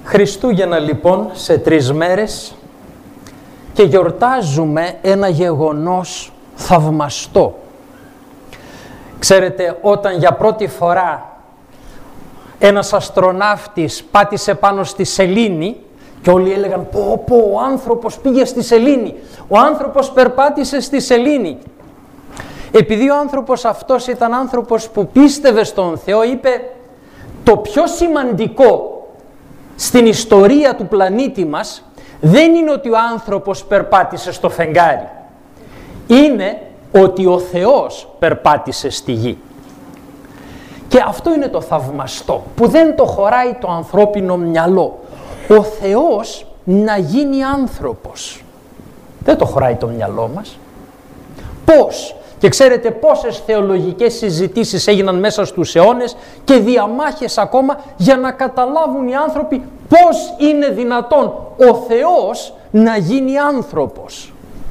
Χριστούγεννα λοιπόν σε 3 μέρες και γιορτάζουμε ένα γεγονός θαυμαστό. Ξέρετε, όταν για πρώτη φορά ένας αστροναύτης πάτησε πάνω στη σελήνη και όλοι έλεγαν πω ο άνθρωπος πήγε στη σελήνη, ο άνθρωπος περπάτησε στη σελήνη. Επειδή ο άνθρωπος αυτός ήταν άνθρωπος που πίστευε στον Θεό, είπε το πιο σημαντικό στην ιστορία του πλανήτη μας δεν είναι ότι ο άνθρωπος περπάτησε στο φεγγάρι. Είναι ότι ο Θεός περπάτησε στη γη. Και αυτό είναι το θαυμαστό που δεν το χωράει το ανθρώπινο μυαλό. Ο Θεός να γίνει άνθρωπος. Δεν το χωράει το μυαλό μας. Πώς? Και ξέρετε πόσες θεολογικές συζητήσεις έγιναν μέσα στους αιώνες και διαμάχες ακόμα για να καταλάβουν οι άνθρωποι πώς είναι δυνατόν ο Θεός να γίνει άνθρωπος.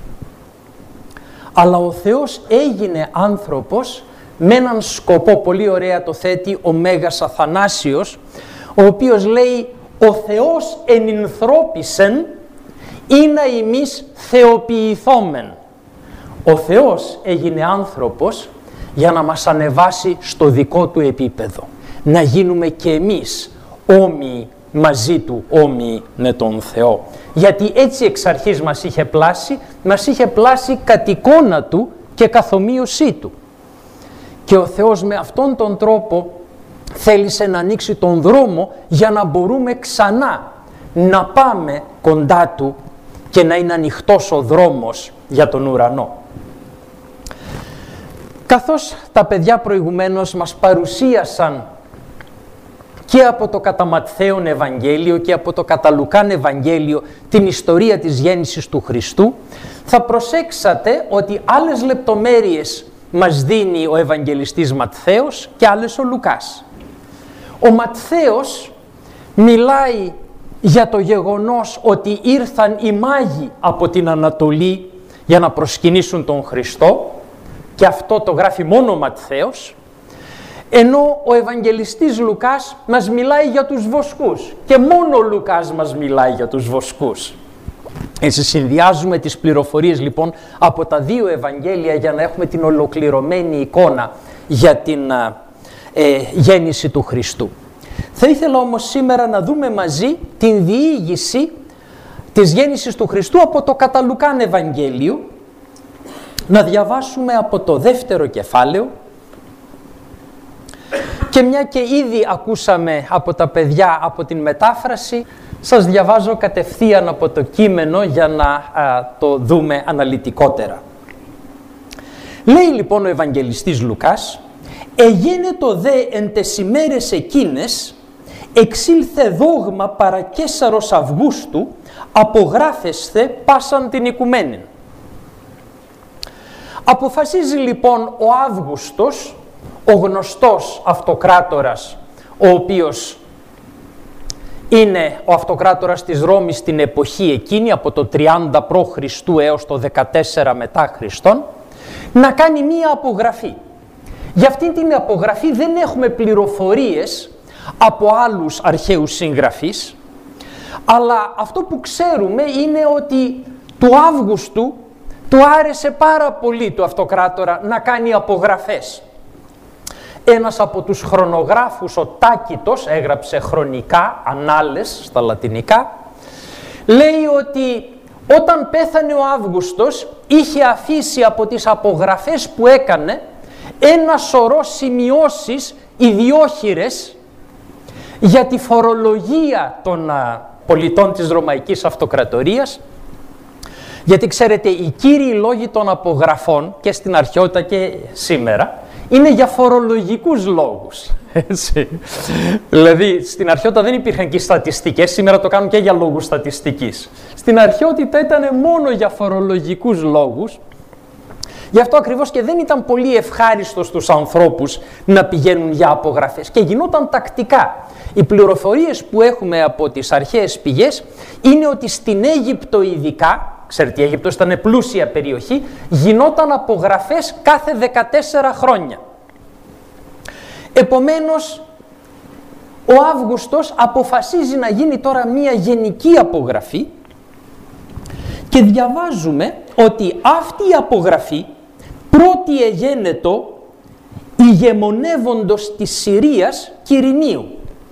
Αλλά ο Θεός έγινε άνθρωπος με έναν σκοπό, πολύ ωραία το θέτει ο Μέγας Αθανάσιος, ο οποίος λέει «Ο Θεός ενυνθρώπισεν, ή να ημείς θεοποιηθόμεν». Ο Θεός έγινε άνθρωπος για να μας ανεβάσει στο δικό του επίπεδο. Να γίνουμε και εμείς όμοιοι μαζί του, όμοιοι με τον Θεό. Γιατί έτσι εξ αρχής μας είχε πλάσει κατ' εικόνα του και καθομοίωσή του. Και ο Θεός με αυτόν τον τρόπο θέλησε να ανοίξει τον δρόμο για να μπορούμε ξανά να πάμε κοντά του και να είναι ανοιχτός ο δρόμος για τον ουρανό. Καθώς τα παιδιά προηγουμένως μας παρουσίασαν και από το κατά Ματθαίον Ευαγγέλιο και από το κατά Λουκάν Ευαγγέλιο την ιστορία της γέννησης του Χριστού, θα προσέξατε ότι άλλες λεπτομέρειες μας δίνει ο Ευαγγελιστής Ματθαίος και άλλες ο Λουκάς. Ο Ματθαίος μιλάει για το γεγονός ότι ήρθαν οι μάγοι από την Ανατολή για να προσκυνήσουν τον Χριστό, και αυτό το γράφει μόνο ο Ματθαίος, ενώ ο Ευαγγελιστής Λουκάς μας μιλάει για τους βοσκούς και μόνο ο Λουκάς μας μιλάει για τους βοσκούς. Έτσι συνδυάζουμε τις πληροφορίες λοιπόν από τα δύο Ευαγγέλια για να έχουμε την ολοκληρωμένη εικόνα για την γέννηση του Χριστού. Θα ήθελα όμως σήμερα να δούμε μαζί την διήγηση της γέννησης του Χριστού από το κατά Λουκάν Ευαγγέλιο, να διαβάσουμε από το 2ο κεφάλαιο, και μια και ήδη ακούσαμε από τα παιδιά από την μετάφραση, σας διαβάζω κατευθείαν από το κείμενο για να το δούμε αναλυτικότερα. Λέει λοιπόν ο Ευαγγελιστής Λουκάς, «Εγένετο δε εν τες ημέρες εκείνες, εξήλθε δόγμα παρά Καίσαρος Αυγούστου, απογράφεσθε πάσαν την οικουμένην». Αποφασίζει λοιπόν ο Αύγουστος, ο γνωστός αυτοκράτορας, ο οποίος είναι ο αυτοκράτορας της Ρώμης στην εποχή εκείνη, από το 30 π.Χ. έως το 14 μετά Χριστόν, να κάνει μία απογραφή. Για αυτήν την απογραφή δεν έχουμε πληροφορίες από άλλους αρχαίους συγγραφείς, αλλά αυτό που ξέρουμε είναι ότι του Αύγουστου του άρεσε πάρα πολύ του αυτοκράτορα να κάνει απογραφές. Ένας από τους χρονογράφους, ο Τάκητος, έγραψε χρονικά, ανάλες στα λατινικά, λέει ότι όταν πέθανε ο Αύγουστος είχε αφήσει από τις απογραφές που έκανε ένα σωρό σημειώσεις ιδιόχειρες για τη φορολογία των πολιτών της Ρωμαϊκής Αυτοκρατορίας, γιατί ξέρετε οι κύριοι λόγοι των απογραφών και στην αρχαιότητα και σήμερα είναι για φορολογικούς λόγους. Έτσι. Δηλαδή στην αρχαιότητα δεν υπήρχαν και στατιστικές, σήμερα το κάνουν και για λόγους στατιστικής. Στην αρχαιότητα ήταν μόνο για φορολογικούς λόγους. Γι' αυτό ακριβώς και δεν ήταν πολύ ευχάριστο στους ανθρώπους να πηγαίνουν για απογραφές και γινόταν τακτικά. Οι πληροφορίες που έχουμε από τις αρχαίες πηγές είναι ότι στην Αίγυπτο ειδικά, ξέρετε η Αίγυπτος ήταν πλούσια περιοχή, γινόταν απογραφές κάθε 14 χρόνια. Επομένως, ο Αύγουστος αποφασίζει να γίνει τώρα μία γενική απογραφή και διαβάζουμε ότι αυτή η απογραφή πρώτη εγένετο ηγεμονεύοντος της Συρίας Κυρηνίου.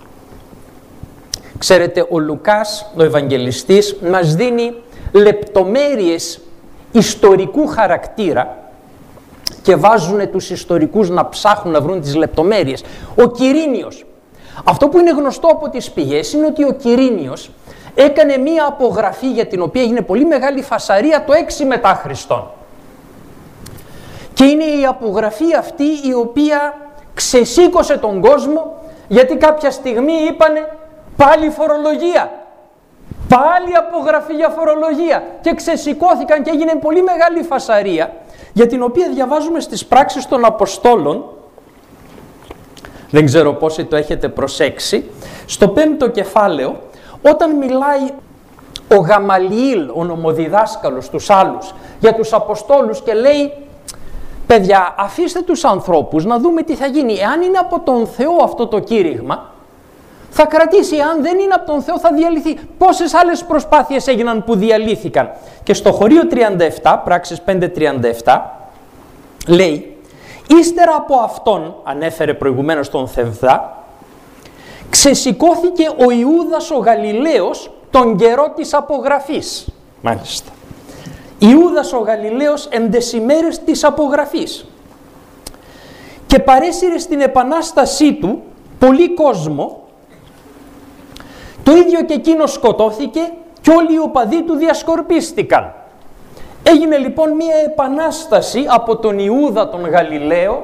Ξέρετε, ο Λουκάς, ο Ευαγγελιστής, μας δίνει λεπτομέρειες ιστορικού χαρακτήρα και βάζουν τους ιστορικούς να ψάχνουν να βρουν τις λεπτομέρειες. Ο Κυρήνιος. Αυτό που είναι γνωστό από τις πηγές είναι ότι ο Κυρήνιος έκανε μία απογραφή για την οποία έγινε πολύ μεγάλη φασαρία το 6 μετά Χριστόν. Και είναι η απογραφή αυτή η οποία ξεσήκωσε τον κόσμο, γιατί κάποια στιγμή είπανε πάλι φορολογία. Πάλι απογραφή για φορολογία. Και ξεσηκώθηκαν και έγινε πολύ μεγάλη φασαρία, για την οποία διαβάζουμε στις πράξεις των Αποστόλων. Δεν ξέρω πόσοι το έχετε προσέξει. Στο 5ο κεφάλαιο, όταν μιλάει ο Γαμαλιήλ, ο νομοδιδάσκαλος, τους άλλους, για τους Αποστόλους και λέει παιδιά, αφήστε τους ανθρώπους να δούμε τι θα γίνει. Εάν είναι από τον Θεό αυτό το κήρυγμα, θα κρατήσει. Εάν δεν είναι από τον Θεό, θα διαλυθεί. Πόσες άλλες προσπάθειες έγιναν που διαλύθηκαν. Και στο χωρίο 37, πράξεις 5:37, λέει, ύστερα από αυτόν, ανέφερε προηγουμένως τον Θεβδά, ξεσηκώθηκε ο Ιούδας ο Γαλιλαίος τον καιρό της απογραφής. Μάλιστα. Ιούδας ο Γαλιλαίος εν τες ημέρες της απογραφής και παρέσυρε στην επανάστασή του πολύ κόσμο. Το ίδιο και εκείνος σκοτώθηκε και όλοι οι οπαδοί του διασκορπίστηκαν. Έγινε λοιπόν μία επανάσταση από τον Ιούδα τον Γαλιλαίο.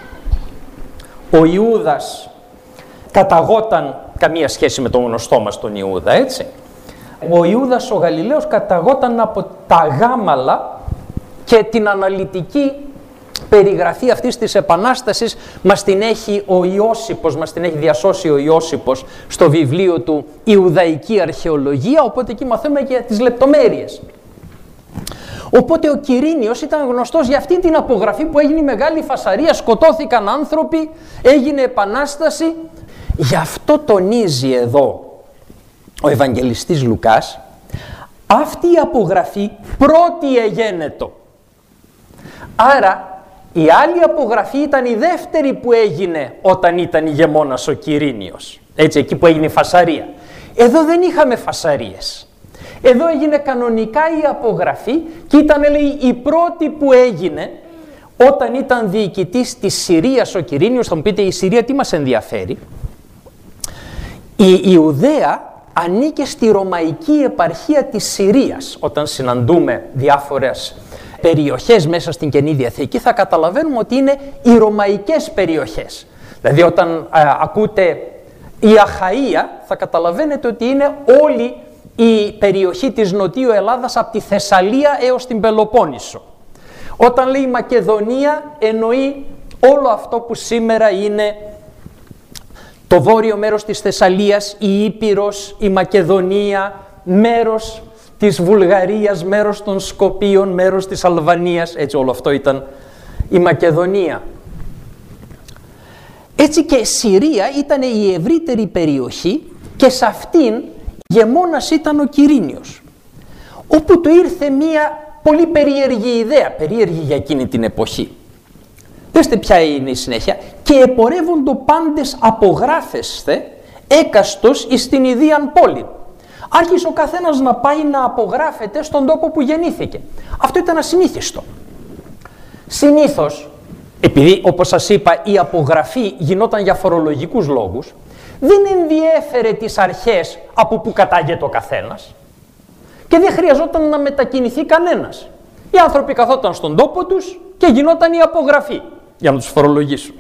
Ο Ιούδας καταγόταν, καμία σχέση με τον γνωστό μας τον Ιούδα, έτσι. Ο Ιούδας ο Γαλιλαίος καταγόταν από τα Γάμαλα και την αναλυτική περιγραφή αυτής της επανάστασης μας την έχει ο Ιώσιπος, μας την έχει διασώσει ο Ιώσιπος στο βιβλίο του Ιουδαϊκή Αρχαιολογία, οπότε εκεί μαθαίνουμε και τις λεπτομέρειες. Οπότε ο Κυρήνιος ήταν γνωστός για αυτή την απογραφή που έγινε μεγάλη φασαρία, σκοτώθηκαν άνθρωποι, έγινε επανάσταση. Γι' αυτό τονίζει εδώ ο Ευαγγελιστής Λουκάς, αυτή η απογραφή πρώτη εγένετο. Άρα η άλλη απογραφή ήταν η δεύτερη που έγινε όταν ήταν ηγεμόνας ο Κυρήνιος. Έτσι, εκεί που έγινε η φασαρία. Εδώ δεν είχαμε φασαρίες. Εδώ έγινε κανονικά η απογραφή και ήταν, λέει, η πρώτη που έγινε όταν ήταν διοικητής της Συρίας ο Κυρήνιος. Θα μου πείτε, η Συρία τι μας ενδιαφέρει? Η Ιουδαία ανήκε στη Ρωμαϊκή επαρχία της Συρίας. Όταν συναντούμε διάφορες περιοχές μέσα στην Καινή Διαθήκη θα καταλαβαίνουμε ότι είναι οι ρωμαϊκές περιοχές. Δηλαδή όταν ακούτε η Αχαΐα θα καταλαβαίνετε ότι είναι όλη η περιοχή της Νοτιού Ελλάδας από τη Θεσσαλία έως την Πελοπόννησο. Όταν λέει Μακεδονία εννοεί όλο αυτό που σήμερα είναι το βόρειο μέρος της Θεσσαλίας, η Ήπειρος, η Μακεδονία, μέρος της Βουλγαρίας, μέρος των Σκοπίων, μέρος της Αλβανίας, έτσι όλο αυτό ήταν η Μακεδονία. Έτσι και Συρία ήταν η ευρύτερη περιοχή και σε αυτήν ηγεμόνας ήταν ο Κυρήνιος, όπου του ήρθε μία πολύ περίεργη ιδέα, περίεργη για εκείνη την εποχή. Δέστε ποια είναι η συνέχεια. Και επορεύοντο πάντες απογράφεσθε έκαστος εις την ιδίαν πόλη. Άρχισε ο καθένας να πάει να απογράφεται στον τόπο που γεννήθηκε. Αυτό ήταν ασυνήθιστο. Συνήθως, επειδή όπως σας είπα η απογραφή γινόταν για φορολογικούς λόγους, δεν ενδιέφερε τις αρχές από που κατάγεται ο καθένας και δεν χρειαζόταν να μετακινηθεί κανένας. Οι άνθρωποι καθόταν στον τόπο τους και γινόταν η απογραφή για να τους φορολογήσουν.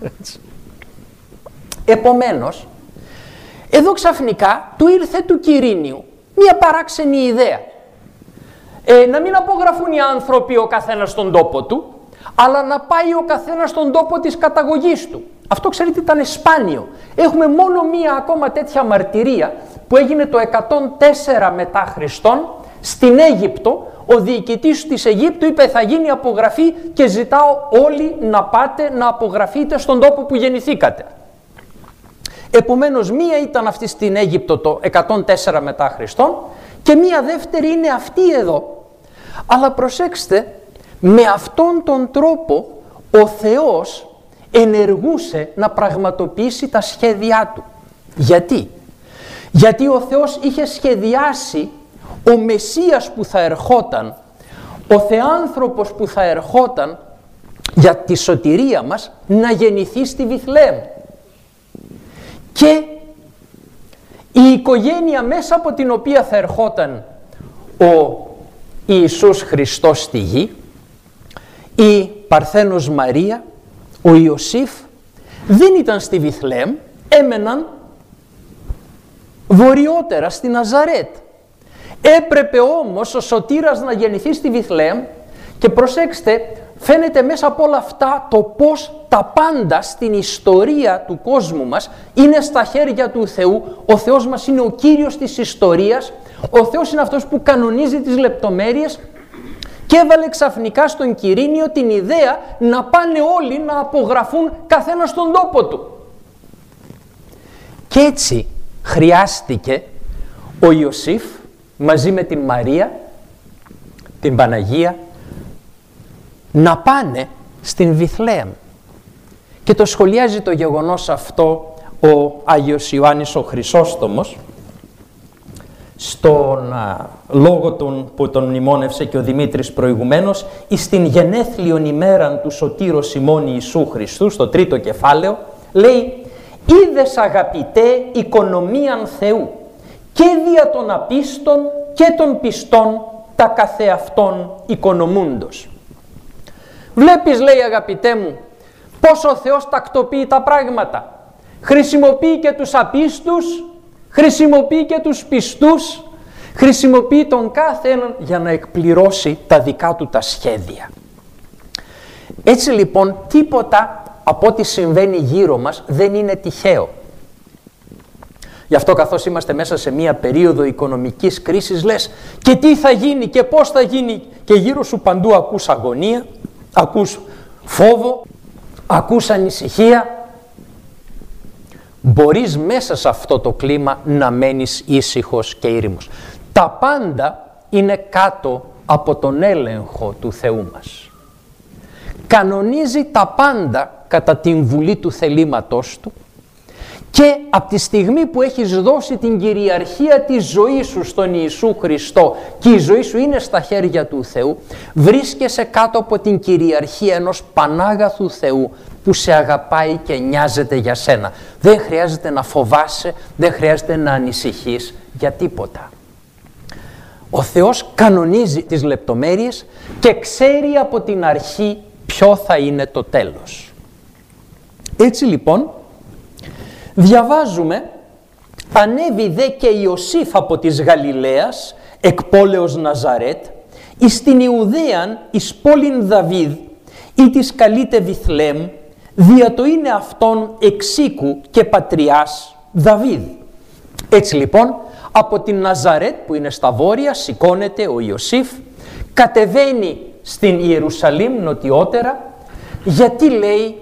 Επομένως, εδώ ξαφνικά του ήρθε του Κυρήνιου μία παράξενη ιδέα. Να μην απογραφούν οι άνθρωποι ο καθένας στον τόπο του, αλλά να πάει ο καθένας στον τόπο της καταγωγής του. Αυτό ξέρετε ήταν σπάνιο. Έχουμε μόνο μία ακόμα τέτοια μαρτυρία που έγινε το 104 μετά Χριστόν στην Αίγυπτο. Ο διοικητής της Αιγύπτου είπε θα γίνει απογραφή και ζητάω όλοι να πάτε να απογραφείτε στον τόπο που γεννηθήκατε. Επομένως, μία ήταν αυτή στην Αίγυπτο το 104 μετά Χριστόν και μία δεύτερη είναι αυτή εδώ. Αλλά προσέξτε, με αυτόν τον τρόπο ο Θεός ενεργούσε να πραγματοποιήσει τα σχέδιά Του. Γιατί? Γιατί ο Θεός είχε σχεδιάσει ο Μεσσίας που θα ερχόταν, ο Θεάνθρωπος που θα ερχόταν για τη σωτηρία μας, να γεννηθεί στη Βιθλεέμ. Και η οικογένεια μέσα από την οποία θα ερχόταν ο Ιησούς Χριστός στη γη, η Παρθένος Μαρία, ο Ιωσήφ, δεν ήταν στη Βιθλεέμ, έμεναν βορειότερα στη Ναζαρέτ. Έπρεπε όμως ο σωτήρας να γεννηθεί στη Βιθλεέμ και προσέξτε, φαίνεται μέσα από όλα αυτά το πώς τα πάντα στην ιστορία του κόσμου μας είναι στα χέρια του Θεού. Ο Θεός μας είναι ο Κύριος της ιστορίας, ο Θεός είναι αυτός που κανονίζει τις λεπτομέρειες και έβαλε ξαφνικά στον Quirínio την ιδέα να πάνε όλοι να απογραφούν καθένα στον τόπο του. Και έτσι χρειάστηκε ο Ιωσήφ μαζί με την Μαρία, την Παναγία, να πάνε στην Βιθλεέμ. Και το σχολιάζει το γεγονός αυτό ο Άγιος Ιωάννης ο Χρυσόστομος στον λόγο που τον μνημόνευσε και ο Δημήτρης προηγουμένως, εις την γενέθλιον ημέραν του Σωτήρος ημών Ιησού Χριστού, στο 3ο κεφάλαιο, λέει «Είδες αγαπητέ οικονομίαν Θεού και δια των απίστων και των πιστών τα καθεαυτόν οικονομούντος». Βλέπεις, λέει αγαπητέ μου, πώς ο Θεός τακτοποιεί τα πράγματα. Χρησιμοποιεί και τους απίστους, χρησιμοποιεί και τους πιστούς, χρησιμοποιεί τον κάθε έναν για να εκπληρώσει τα δικά του τα σχέδια. Έτσι λοιπόν τίποτα από ό,τι συμβαίνει γύρω μας δεν είναι τυχαίο. Γι' αυτό καθώς είμαστε μέσα σε μία περίοδο οικονομικής κρίσης λες και τι θα γίνει και πώς θα γίνει και γύρω σου παντού ακούς αγωνία, ακούς φόβο, ακούς ανησυχία. Μπορείς μέσα σε αυτό το κλίμα να μένεις ήσυχος και ήρεμος. Τα πάντα είναι κάτω από τον έλεγχο του Θεού μας. Κανονίζει τα πάντα κατά την βουλή του θελήματός Του και από τη στιγμή που έχεις δώσει την κυριαρχία της ζωής σου στον Ιησού Χριστό και η ζωή σου είναι στα χέρια του Θεού, βρίσκεσαι κάτω από την κυριαρχία ενός πανάγαθου Θεού που σε αγαπάει και νοιάζεται για σένα. Δεν χρειάζεται να φοβάσαι, δεν χρειάζεται να ανησυχείς για τίποτα. Ο Θεός κανονίζει τις λεπτομέρειες και ξέρει από την αρχή ποιο θα είναι το τέλος. Έτσι λοιπόν, διαβάζουμε, ανέβη δε και Ιωσήφ από της Γαλιλαίας, εκ πόλεως Ναζαρέτ, εις την Ιουδαίαν, εις πόλην Δαβίδ, ή της καλείται Βιθλεέμ, δια το είναι αυτόν εξοίκου και πατριάς Δαβίδ. Έτσι λοιπόν, από την Ναζαρέτ που είναι στα βόρεια, σηκώνεται ο Ιωσήφ, κατεβαίνει στην Ιερουσαλήμ νοτιότερα, γιατί λέει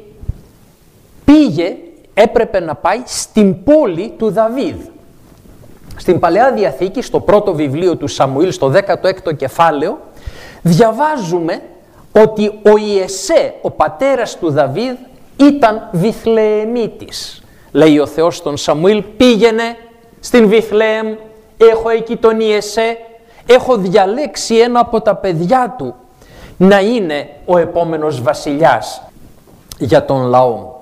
έπρεπε να πάει στην πόλη του Δαβίδ. Στην Παλαιά Διαθήκη, στο πρώτο βιβλίο του Σαμουήλ, στο 16ο κεφάλαιο, διαβάζουμε ότι ο Ιεσέ, ο πατέρας του Δαβίδ, ήταν Βιθλεεμίτης. Λέει ο Θεός στον Σαμουήλ, πήγαινε στην Βιθλεέμ, έχω εκεί τον Ιεσέ, έχω διαλέξει ένα από τα παιδιά του να είναι ο επόμενος βασιλιάς για τον λαό μου.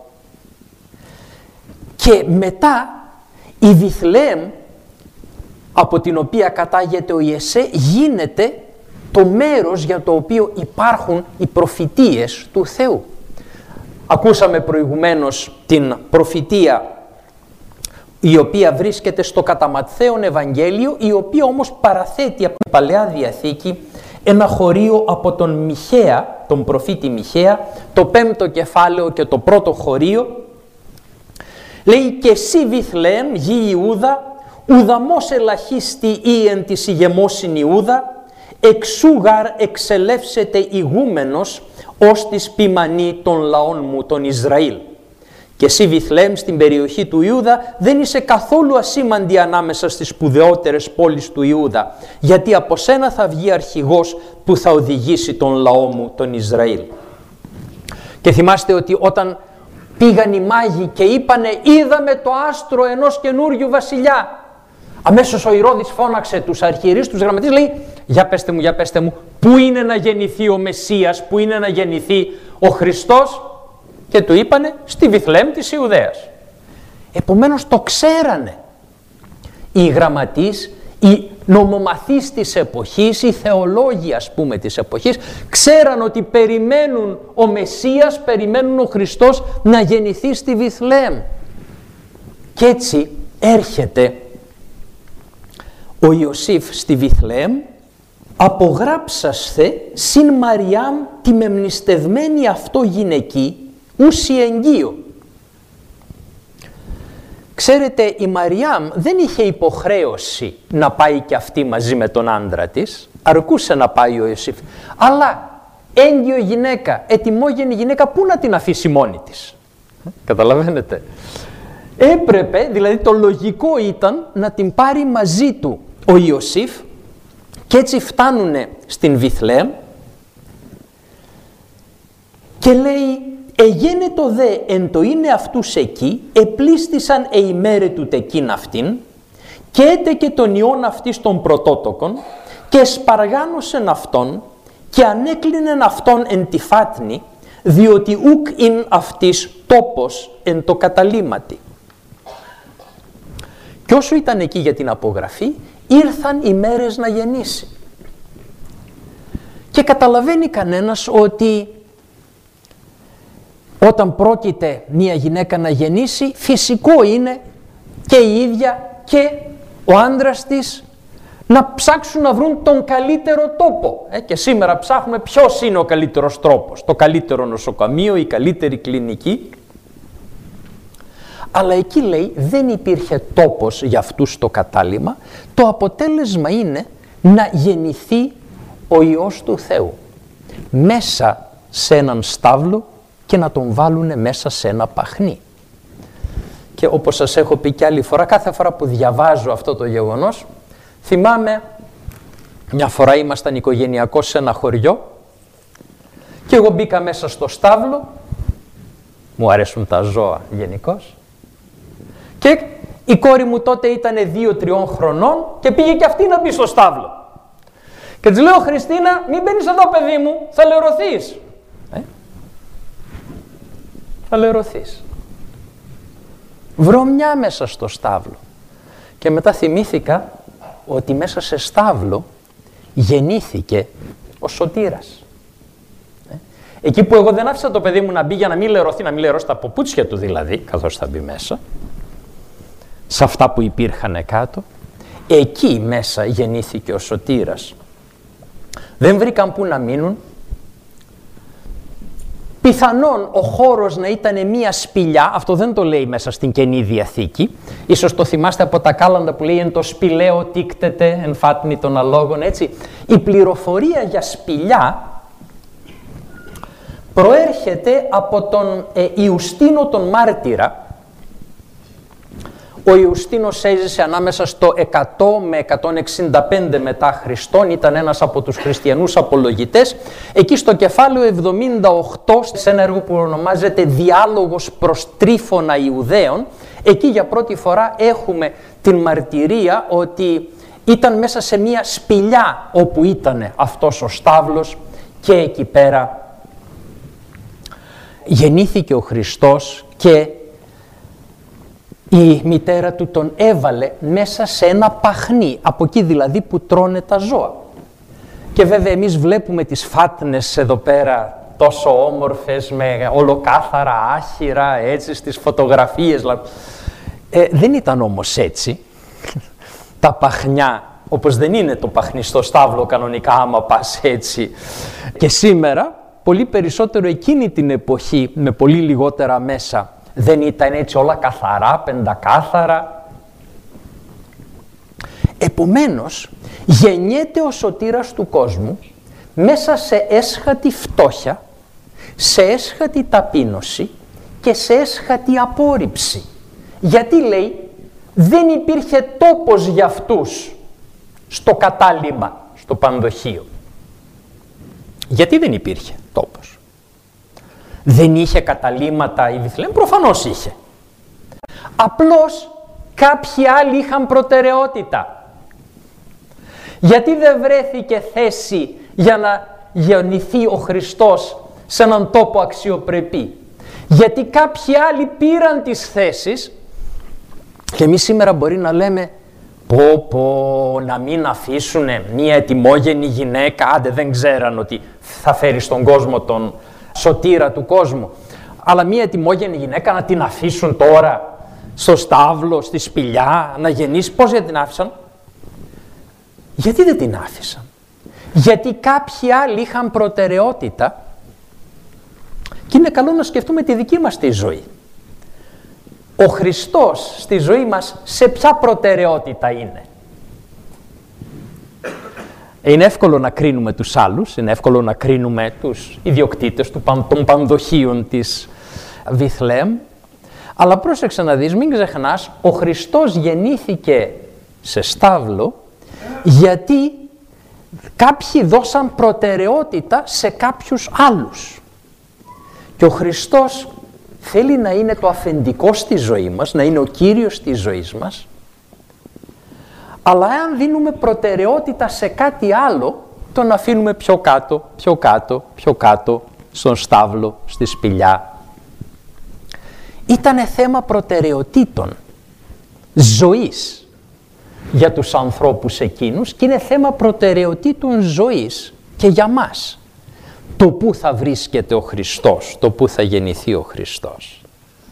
Και μετά η Βιθλεέμ, από την οποία κατάγεται ο Ιεσέ, γίνεται το μέρος για το οποίο υπάρχουν οι προφητείες του Θεού. Ακούσαμε προηγουμένως την προφητεία η οποία βρίσκεται στο κατά Ματθαίον Ευαγγέλιο, η οποία όμως παραθέτει από την Παλαιά Διαθήκη ένα χωρίο από τον Μιχαία, τον προφήτη Μιχαία, το 5ο κεφάλαιο και το πρώτο χωρίο. Λέει «Και εσύ Βιθλεέμ γη Ιούδα, ουδαμός ελαχίστη ή εν της ηγεμόσιν Ιούδα, εξούγαρ εξελεύσεται ηγούμενος ως της ποιμανή των λαών μου τον Ισραήλ. Και εσύ Βιθλεέμ στην περιοχή του Ιούδα δεν είσαι καθόλου ασήμαντη ανάμεσα στις σπουδαιότερες πόλεις του Ιούδα, γιατί από σένα θα βγει αρχηγός που θα οδηγήσει τον λαό μου, τον Ισραήλ. Και θυμάστε ότι όταν πήγαν οι μάγοι και είπανε είδαμε το άστρο ενός καινούριου βασιλιά, αμέσως ο Ηρώδης φώναξε τους αρχιερείς, τους γραμματείς, λέει για πέστε μου, πού είναι να γεννηθεί ο Μεσσίας, πού είναι να γεννηθεί ο Χριστός? Και του είπανε στη Βιθλεέμ της Ιουδαίας. Επομένως το ξέρανε οι γραμματείς, οι νομομαθείς της εποχής, οι θεολόγοι ας πούμε της εποχής, ξέραν ότι περιμένουν ο Μεσσίας, περιμένουν ο Χριστός να γεννηθεί στη Βιθλεέμ. Και έτσι έρχεται ο Ιωσήφ στη Βιθλεέμ, απογράψασθε συν Μαριάμ τη μεμνηστευμένη αυτό γυναική ούσι εγγύο. Ξέρετε, η Μαριάμ δεν είχε υποχρέωση να πάει και αυτή μαζί με τον άντρα της, αρκούσε να πάει ο Ιωσήφ. Αλλά έγκυο γυναίκα, ετοιμόγενη γυναίκα, πού να την αφήσει μόνη της? Καταλαβαίνετε. Έπρεπε, δηλαδή το λογικό ήταν να την πάρει μαζί του ο Ιωσήφ και έτσι φτάνουνε στην Βιθλεέμ και λέει «Εγένετο δε εν το είναι αυτούς εκεί, επλήστησαν ημέρε του τεκίν αυτήν και έτεκε τον ιόν αυτής των πρωτότοκων και σπαργάνωσεν αυτόν και ανέκλεινεν αυτόν εν τη φάτνη, διότι ουκ ειν αυτής τόπος εν το καταλήμματι». Και όσο ήταν εκεί για την απογραφή, ήρθαν οι μέρες να γεννήσει. Και καταλαβαίνει κανένας ότι όταν πρόκειται μία γυναίκα να γεννήσει, φυσικό είναι και η ίδια και ο άντρας της να ψάξουν να βρουν τον καλύτερο τόπο. Και σήμερα ψάχνουμε ποιος είναι ο καλύτερος τρόπος, το καλύτερο νοσοκομείο, η καλύτερη κλινική. Αλλά εκεί λέει δεν υπήρχε τόπος για αυτούς στο κατάλημα, το αποτέλεσμα είναι να γεννηθεί ο Υιός του Θεού μέσα σε έναν στάβλο και να τον βάλουνε μέσα σε ένα παχνί. Και όπως σας έχω πει και άλλη φορά, κάθε φορά που διαβάζω αυτό το γεγονός, θυμάμαι μια φορά ήμασταν οικογενειακώς σε ένα χωριό και εγώ μπήκα μέσα στο στάβλο, μου αρέσουν τα ζώα γενικώς, και η κόρη μου τότε ήταν 2-3 χρονών και πήγε και αυτή να μπει στο στάβλο. Και της λέω, Χριστίνα, μην μπαίνεις εδώ παιδί μου, θα λερωθείς. Θα λερωθείς. Βρωμιά μέσα στο στάβλο. Και μετά θυμήθηκα ότι μέσα σε στάβλο γεννήθηκε ο Σωτήρας. Εκεί που εγώ δεν άφησα το παιδί μου να μπει για να μην λερωθεί, να μην λερώσει τα ποπούτσια του δηλαδή, καθώς θα μπει μέσα, σε αυτά που υπήρχαν κάτω, εκεί μέσα γεννήθηκε ο Σωτήρας. Δεν βρήκαν πού να μείνουν. Πιθανόν ο χώρος να ήταν μία σπηλιά, αυτό δεν το λέει μέσα στην Καινή Διαθήκη, ίσως το θυμάστε από τα κάλαντα που λέει «εν το σπηλαίο τίκτεται, εν φάτνη των αλόγων», έτσι. Η πληροφορία για σπηλιά προέρχεται από τον Ιουστίνο τον Μάρτυρα. Ο Ιουστίνος έζησε ανάμεσα στο 100 με 165 μετά Χριστόν, ήταν ένας από τους χριστιανούς απολογητές. Εκεί στο κεφάλαιο 78, σε ένα έργο που ονομάζεται «Διάλογος προς Τρίφωνα Ιουδαίων», εκεί για πρώτη φορά έχουμε την μαρτυρία ότι ήταν μέσα σε μία σπηλιά όπου ήταν αυτός ο στάβλος και εκεί πέρα γεννήθηκε ο Χριστός και η μητέρα του τον έβαλε μέσα σε ένα παχνί, από εκεί δηλαδή που τρώνε τα ζώα. Και βέβαια εμείς βλέπουμε τις φάτνες εδώ πέρα τόσο όμορφες, με ολοκάθαρα άχυρα, έτσι στις φωτογραφίες. Δεν ήταν όμως έτσι. Τα παχνιά, όπως δεν είναι το παχνί στο στάβλο κανονικά άμα πας έτσι. Και σήμερα, πολύ περισσότερο εκείνη την εποχή, με πολύ λιγότερα μέσα, δεν ήταν έτσι όλα καθαρά, πεντακάθαρα. Επομένως, γεννιέται ο σωτήρας του κόσμου μέσα σε έσχατη φτώχεια, σε έσχατη ταπείνωση και σε έσχατη απόρριψη. Γιατί, λέει, δεν υπήρχε τόπος για αυτούς στο κατάλημα, στο πανδοχείο. Γιατί δεν υπήρχε τόπος? Δεν είχε καταλύματα η Βιθλεέμ? Προφανώς είχε. Απλώς κάποιοι άλλοι είχαν προτεραιότητα. Γιατί δεν βρέθηκε θέση για να γεννηθεί ο Χριστός σε έναν τόπο αξιοπρεπή? Γιατί κάποιοι άλλοι πήραν τις θέσεις και εμείς σήμερα μπορεί να λέμε να μην αφήσουν μια ετοιμόγενη γυναίκα, άντε δεν ξέραν ότι θα φέρει στον κόσμο τον σωτήρα του κόσμου, αλλά μια ετοιμόγενη γυναίκα να την αφήσουν τώρα στο στάβλο, στη σπηλιά, να γεννήσει? Πώς δεν την άφησαν? Γιατί δεν την άφησαν? Γιατί κάποιοι άλλοι είχαν προτεραιότητα. Και είναι καλό να σκεφτούμε τη δική μας τη ζωή. Ο Χριστός στη ζωή μας σε ποια προτεραιότητα είναι? Είναι εύκολο να κρίνουμε τους άλλους, είναι εύκολο να κρίνουμε τους ιδιοκτήτες των πανδοχείων της Βιθλεέμ, αλλά πρόσεξε να δεις, μην ξεχνάς, ο Χριστός γεννήθηκε σε στάβλο γιατί κάποιοι δώσαν προτεραιότητα σε κάποιους άλλους. Και ο Χριστός θέλει να είναι το αφεντικό στη ζωή μας, να είναι ο Κύριος της ζωής μας, αλλά αν δίνουμε προτεραιότητα σε κάτι άλλο, τον αφήνουμε πιο κάτω, πιο κάτω, πιο κάτω, στον στάβλο, στη σπηλιά. Ήτανε θέμα προτεραιοτήτων, ζωής για τους ανθρώπους εκείνους και είναι θέμα προτεραιοτήτων ζωής και για μας. Το πού θα βρίσκεται ο Χριστός, το πού θα γεννηθεί ο Χριστός.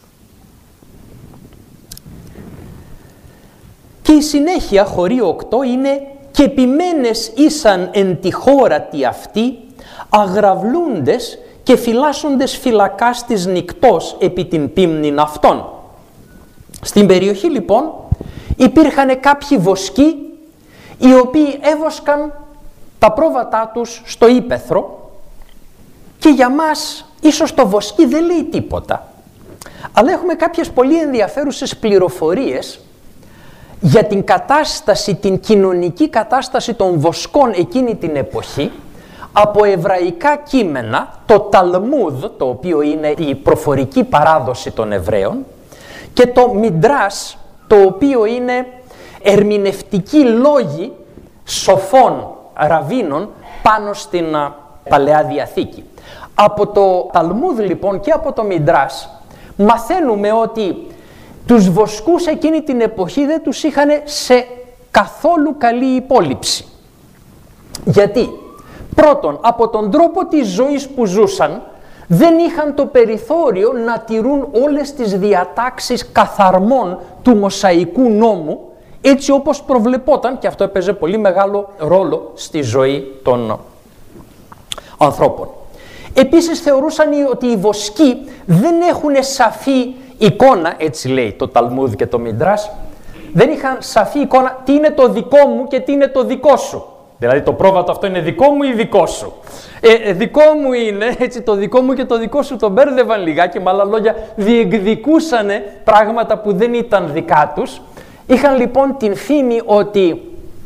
Και η συνέχεια, χωρί 8, είναι «Και επιμένες ήσαν εν τη χώρα τη αυτή, αγραυλούντες και φυλάσσοντες φυλακάς της νυκτός επί την πίμνην αυτών». Στην περιοχή λοιπόν υπήρχαν κάποιοι βοσκοί οι οποίοι έβοσκαν τα πρόβατά τους στο ύπαιθρο και για μας ίσως το βοσκοί δεν λέει τίποτα. Αλλά έχουμε κάποιες πολύ ενδιαφέρουσες πληροφορίες για την κατάσταση, την κοινωνική κατάσταση των βοσκών εκείνη την εποχή από εβραϊκά κείμενα, το Ταλμούδ, το οποίο είναι η προφορική παράδοση των Εβραίων, και το Μιντράς, το οποίο είναι ερμηνευτικοί λόγοι σοφών ραβίνων πάνω στην Παλαιά Διαθήκη. Από το Ταλμούδ λοιπόν και από το Μιντράς μαθαίνουμε ότι τους βοσκούς εκείνη την εποχή δεν τους είχαν σε καθόλου καλή υπόλοιψη. Γιατί? Πρώτον, από τον τρόπο της ζωής που ζούσαν δεν είχαν το περιθώριο να τηρούν όλες τις διατάξεις καθαρμών του Μωσαϊκού νόμου έτσι όπως προβλεπόταν, και αυτό έπαιζε πολύ μεγάλο ρόλο στη ζωή των ανθρώπων. Επίσης θεωρούσαν ότι οι βοσκοί δεν έχουν σαφή εικόνα, έτσι λέει το Ταλμούδ και το Μιντράς, δεν είχαν σαφή εικόνα τι είναι το δικό μου και τι είναι το δικό σου. Δηλαδή το πρόβατο αυτό είναι δικό μου ή δικό σου. Δικό μου είναι, έτσι, το δικό μου και το δικό σου το μπέρδευαν λιγάκι, με άλλα λόγια διεκδικούσανε πράγματα που δεν ήταν δικά τους. Είχαν λοιπόν την φήμη ότι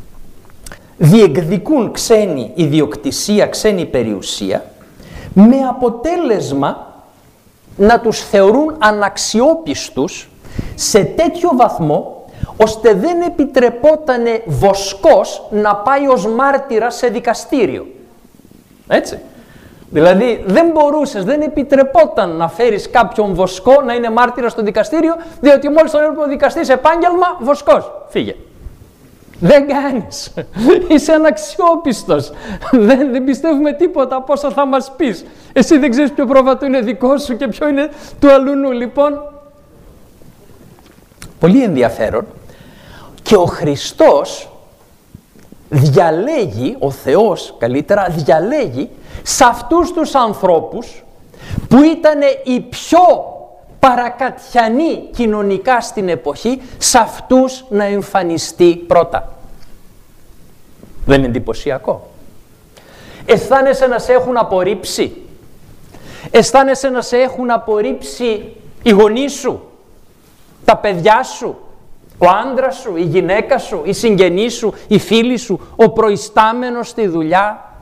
διεκδικούν ξένη ιδιοκτησία, ξένη περιουσία, με αποτέλεσμα να τους θεωρούν αναξιόπιστους σε τέτοιο βαθμό ώστε δεν επιτρεπότανε βοσκός να πάει ως μάρτυρα σε δικαστήριο. Έτσι. Δηλαδή δεν μπορούσες, δεν επιτρεπόταν να φέρεις κάποιον βοσκό να είναι μάρτυρα στο δικαστήριο, διότι μόλις τον έπρεπε ο δικαστής επάγγελμα, βοσκός, φύγε. Δεν κάνεις. Είσαι αναξιόπιστος. Δεν πιστεύουμε τίποτα από όσα θα μας πεις. Εσύ δεν ξέρεις ποιο πρόβατο είναι δικό σου και ποιο είναι του αλουνού. Λοιπόν, πολύ ενδιαφέρον. Και ο Χριστός διαλέγει, ο Θεός καλύτερα, διαλέγει σε αυτούς τους ανθρώπους που ήταν οι πιο παρακατιανοί κοινωνικά στην εποχή, σε αυτούς να εμφανιστεί πρώτα. Δεν είναι εντυπωσιακό? Αισθάνεσαι να σε έχουν απορρίψει? Αισθάνεσαι να σε έχουν απορρίψει οι γονείς σου, τα παιδιά σου, ο άντρας σου, η γυναίκα σου, οι συγγενείς σου, οι φίλοι σου, ο προϊστάμενος στη δουλειά,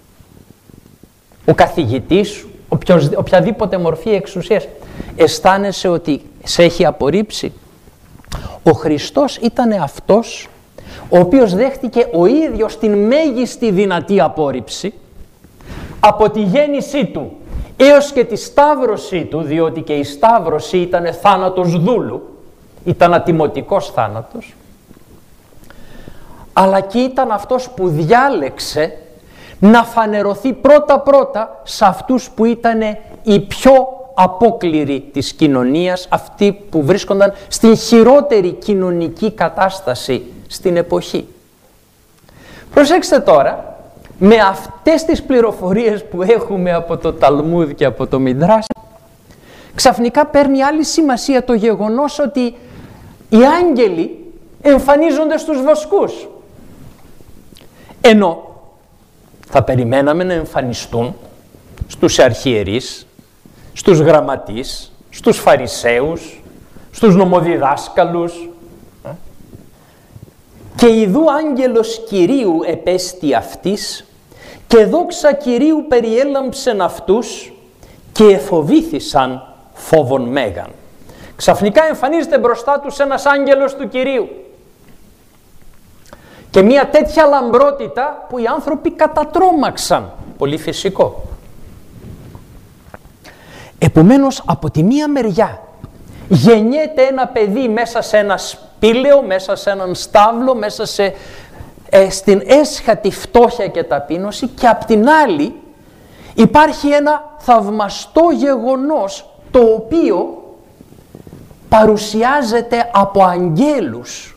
ο καθηγητής σου, οποιαδήποτε μορφή εξουσίας. Αισθάνεσαι ότι σε έχει απορρίψει? Ο Χριστός ήταν αυτός ο οποίος δέχτηκε ο ίδιος την μέγιστη δυνατή απόρριψη από τη γέννησή του έως και τη σταύρωσή του, διότι και η σταύρωση ήταν θάνατος δούλου, ήταν ατιμωτικός θάνατος, αλλά και ήταν αυτός που διάλεξε να φανερωθεί πρώτα-πρώτα σε αυτούς που ήταν οι πιο απόκληροι της κοινωνίας, αυτοί που βρίσκονταν στην χειρότερη κοινωνική κατάσταση στην εποχή. Προσέξτε τώρα, με αυτές τις πληροφορίες που έχουμε από το Ταλμούδ και από το Μιδράς, ξαφνικά παίρνει άλλη σημασία το γεγονός ότι οι άγγελοι εμφανίζονται στους βοσκούς. Ενώ θα περιμέναμε να εμφανιστούν στους αρχιερείς, στους γραμματείς, στους φαρισαίους, στους νομοδιδάσκαλους. Και ιδού άγγελος Κυρίου επέστη αυτής και δόξα Κυρίου περιέλαμψεν αυτούς και εφοβήθησαν φόβον μέγαν. Ξαφνικά εμφανίζεται μπροστά τους ένας άγγελος του Κυρίου. Και μια τέτοια λαμπρότητα που οι άνθρωποι κατατρόμαξαν. Πολύ φυσικό. Επομένως, από τη μία μεριά γεννιέται ένα παιδί μέσα σε ένα σπήλαιο, μέσα σε έναν στάβλο, μέσα στην έσχατη φτώχεια και ταπείνωση, και απ' την άλλη υπάρχει ένα θαυμαστό γεγονός το οποίο παρουσιάζεται από αγγέλους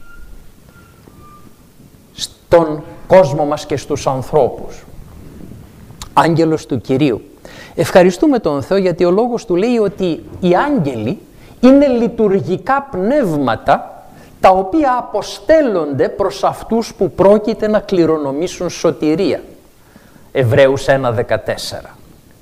στον κόσμο μας και στους ανθρώπους. Άγγελος του Κυρίου. Ευχαριστούμε τον Θεό, γιατί ο λόγος του λέει ότι οι άγγελοι είναι λειτουργικά πνεύματα τα οποία αποστέλλονται προς αυτούς που πρόκειται να κληρονομήσουν σωτηρία. Εβραίους 1:14.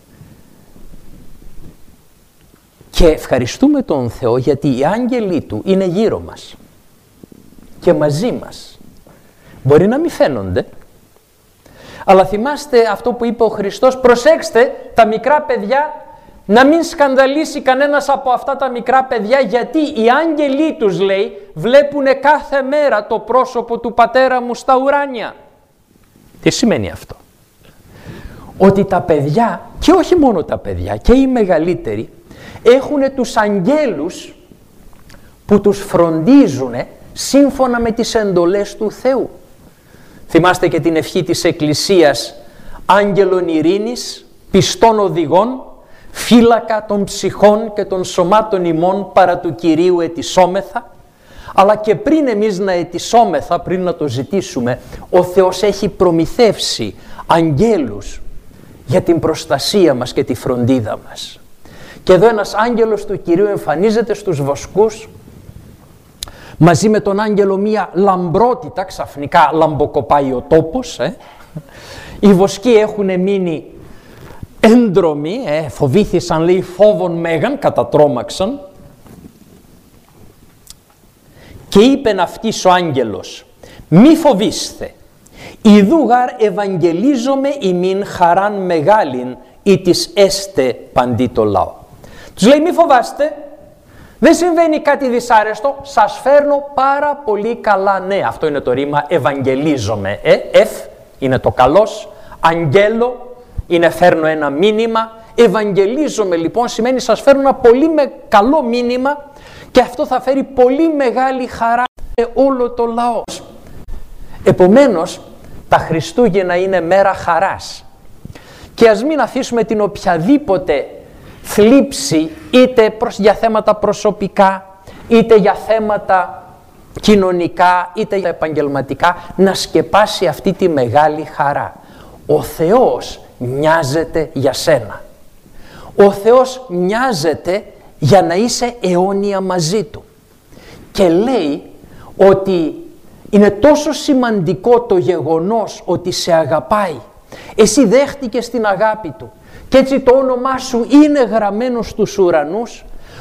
Και ευχαριστούμε τον Θεό γιατί οι άγγελοι του είναι γύρω μας και μαζί μας. Μπορεί να μην φαίνονται, αλλά θυμάστε αυτό που είπε ο Χριστός: προσέξτε τα μικρά παιδιά, να μην σκανδαλίσει κανένας από αυτά τα μικρά παιδιά, γιατί οι άγγελοι τους, λέει, βλέπουνε κάθε μέρα το πρόσωπο του Πατέρα μου στα ουράνια. Τι σημαίνει αυτό? Ότι τα παιδιά, και όχι μόνο τα παιδιά, και οι μεγαλύτεροι, έχουν τους αγγέλους που τους φροντίζουν σύμφωνα με τις εντολές του Θεού. Θυμάστε και την ευχή της Εκκλησίας: άγγελον ειρήνης, πιστών οδηγών, φύλακα των ψυχών και των σωμάτων ημών παρά του Κυρίου ετισόμεθα. Αλλά και πριν εμείς να ετισόμεθα, πριν να το ζητήσουμε, ο Θεός έχει προμηθεύσει αγγέλους για την προστασία μας και τη φροντίδα μας. Και εδώ ένας άγγελος του Κυρίου εμφανίζεται στους βοσκούς, μαζί με τον άγγελο μία λαμπρότητα, ξαφνικά λαμποκοπάει ο τόπος. Οι βοσκοί έχουν μείνει έντρομοι, φοβήθησαν, λέει, φόβον μέγαν, κατατρόμαξαν. Και είπεν αυτής ο άγγελος: μη φοβήστε, ιδού γάρ ευαγγελίζομαι ημίν χαράν μεγάλην ή της έστε παντί το λαό. Τους λέει: μη φοβάστε, δεν συμβαίνει κάτι δυσάρεστο, σας φέρνω πάρα πολύ καλά νέα. Αυτό είναι το ρήμα ευαγγελίζομαι. Είναι το καλός, αγγέλο είναι φέρνω ένα μήνυμα. Ευαγγελίζομαι λοιπόν σημαίνει σας φέρνω ένα πολύ καλό μήνυμα, και αυτό θα φέρει πολύ μεγάλη χαρά σε όλο το λαό. Επομένως, τα Χριστούγεννα είναι μέρα χαράς. Και ας μην αφήσουμε την οποιαδήποτε θλίψη, είτε για θέματα προσωπικά, είτε για θέματα κοινωνικά, είτε για επαγγελματικά, να σκεπάσει αυτή τη μεγάλη χαρά. Ο Θεός νοιάζεται για σένα. Ο Θεός νοιάζεται για να είσαι αιώνια μαζί Του. Και λέει ότι είναι τόσο σημαντικό το γεγονός ότι σε αγαπάει. Εσύ δέχτηκες την αγάπη Του και έτσι το όνομά σου είναι γραμμένο στους ουρανούς,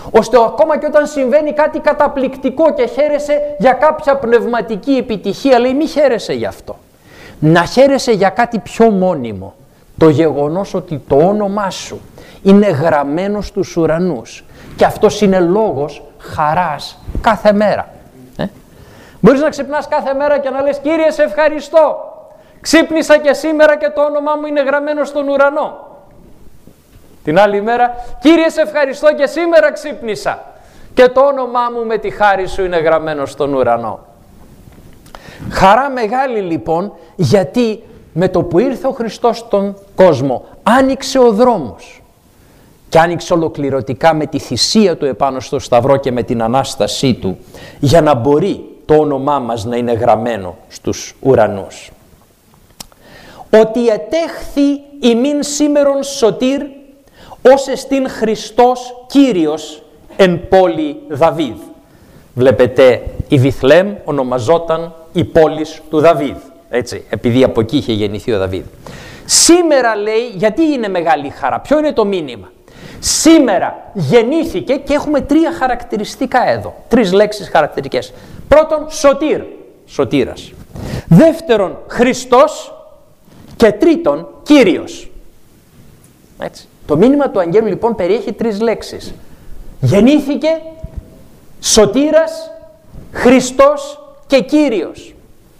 ώστε ακόμα και όταν συμβαίνει κάτι καταπληκτικό και χαίρεσαι για κάποια πνευματική επιτυχία, λέει μη χαίρεσαι γι' αυτό. Να χαίρεσαι για κάτι πιο μόνιμο. Το γεγονός ότι το όνομά σου είναι γραμμένο στους ουρανούς και αυτός είναι λόγος χαράς κάθε μέρα. Μπορείς να ξυπνάς κάθε μέρα και να λες Κύριε σε ευχαριστώ, ξύπνησα και σήμερα και το όνομά μου είναι γραμμένο στον ουρανό. Την άλλη μέρα Κύριε σε ευχαριστώ και σήμερα ξύπνησα και το όνομά μου με τη χάρη σου είναι γραμμένο στον ουρανό. Χαρά μεγάλη λοιπόν, γιατί με το που ήρθε ο Χριστός στον κόσμο άνοιξε ο δρόμος και άνοιξε ολοκληρωτικά με τη θυσία του επάνω στο Σταυρό και με την Ανάστασή του, για να μπορεί το όνομά μας να είναι γραμμένο στους ουρανούς. Ότι ετέχθη ημίν σήμερον σωτήρ ως εστίν Χριστός Κύριος εν πόλη Δαβίδ. Βλέπετε, η Βιθλέμ ονομαζόταν η πόλης του Δαβίδ, έτσι, επειδή από εκεί είχε γεννηθεί ο Δαβίδ. Σήμερα λέει, γιατί είναι μεγάλη χαρά, ποιο είναι το μήνυμα. Σήμερα γεννήθηκε και έχουμε τρία χαρακτηριστικά εδώ, τρεις λέξεις χαρακτηριστικές. Πρώτον, σωτήρ, σωτήρας. Δεύτερον, Χριστός και τρίτον, Κύριος. Έτσι. Το μήνυμα του Αγγέλου λοιπόν περιέχει τρεις λέξεις. Γεννήθηκε, σωτήρας, Χριστός και Κύριος.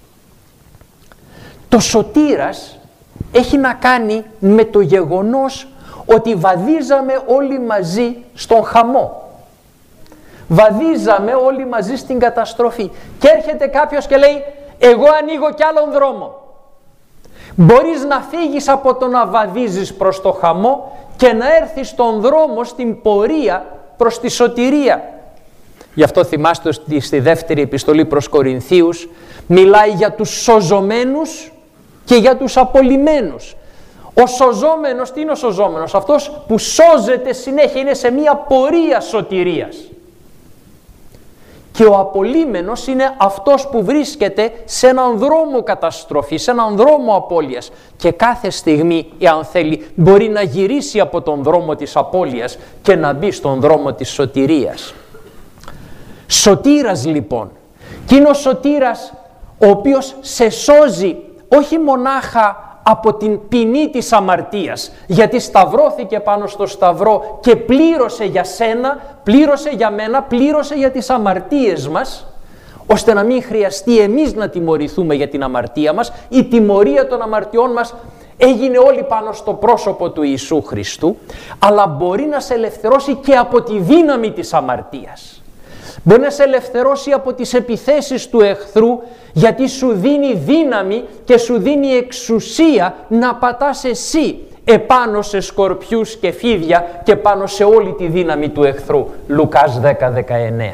Το σωτήρας έχει να κάνει με το γεγονός ότι βαδίζαμε όλοι μαζί στον χαμό. Βαδίζαμε όλοι μαζί στην καταστροφή. Και έρχεται κάποιος και λέει εγώ ανοίγω κι άλλον δρόμο. Μπορείς να φύγεις από το να βαδίζεις προς το χαμό και να έρθεις στον δρόμο, στην πορεία προς τη σωτηρία. Γι' αυτό θυμάστε ότι στη δεύτερη επιστολή προς Κορινθίους μιλάει για τους σωζομένους και για τους απολυμένους. Ο σωζόμενος, τι είναι ο σωζόμενος? Αυτός που σώζεται συνέχεια, είναι σε μία πορεία σωτηρίας. Και ο απολύμενος είναι αυτός που βρίσκεται σε έναν δρόμο καταστροφής, σε έναν δρόμο απώλειας. Και κάθε στιγμή, εάν θέλει, μπορεί να γυρίσει από τον δρόμο της απώλειας και να μπει στον δρόμο της σωτηρίας. Σωτήρας λοιπόν. Και είναι ο σωτήρας ο οποίος σε σώζει όχι μονάχα από την ποινή της αμαρτίας, γιατί σταυρώθηκε πάνω στο σταυρό και πλήρωσε για σένα, πλήρωσε για μένα, πλήρωσε για τις αμαρτίες μας, ώστε να μην χρειαστεί εμείς να τιμωρηθούμε για την αμαρτία μας. Η τιμωρία των αμαρτιών μας έγινε όλη πάνω στο πρόσωπο του Ιησού Χριστού, αλλά μπορεί να σε ελευθερώσει και από τη δύναμη της αμαρτίας. Μπορεί να σε ελευθερώσει από τις επιθέσεις του εχθρού, γιατί σου δίνει δύναμη και σου δίνει εξουσία να πατάς εσύ επάνω σε σκορπιούς και φίδια και πάνω σε όλη τη δύναμη του εχθρού. Λουκάς 10:19.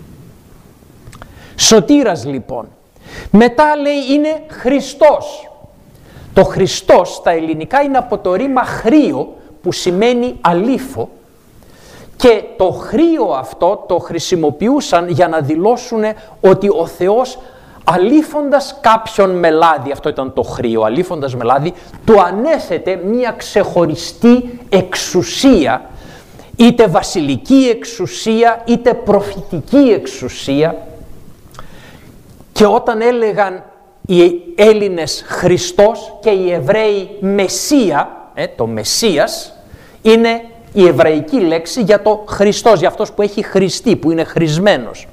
Σωτήρας λοιπόν. Μετά λέει είναι Χριστός. Το Χριστός στα ελληνικά είναι από το ρήμα χρείο που σημαίνει αλήφο. Και το χρείο αυτό το χρησιμοποιούσαν για να δηλώσουν ότι ο Θεός αλήφοντας κάποιον με λάδι, αυτό ήταν το χρείο, αλήφοντας με λάδι, του ανέθετε μια ξεχωριστή εξουσία, είτε βασιλική εξουσία, είτε προφητική εξουσία. Και όταν έλεγαν οι Έλληνες Χριστός και οι Εβραίοι Μεσσία, το Μεσσίας είναι η εβραϊκή λέξη για το Χριστός, για αυτός που έχει χρηστεί, που είναι χρησμένος.